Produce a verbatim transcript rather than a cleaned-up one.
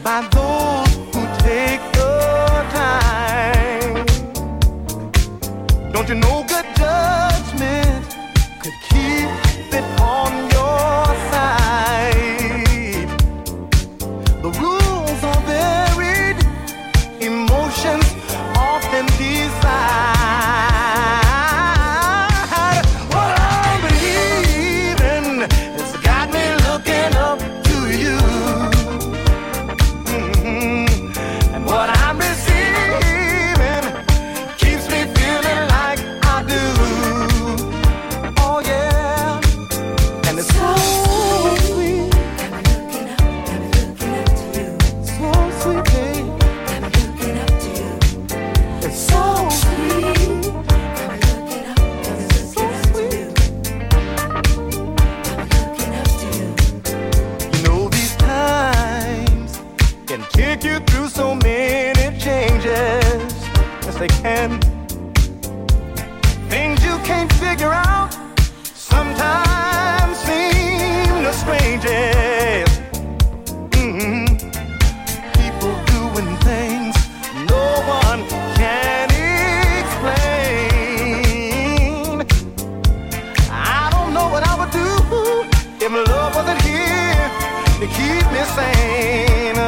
by those who take the time. Don't you know good judgment could keep it on your side? The rules are varied, emotions often decide. What I believe in has got me looking up to you. Mm-hmm. And what I'm receiving keeps me feeling like I do. Oh yeah. And it's so sweet. I'm looking up, I'm looking up to you. So sweet, babe. I'm looking up to you. It's so sweet. I'm looking up, I'm looking up to you. I'm looking up to you. You know these times can take you through so many changes. Yes, they can. Things you can't figure out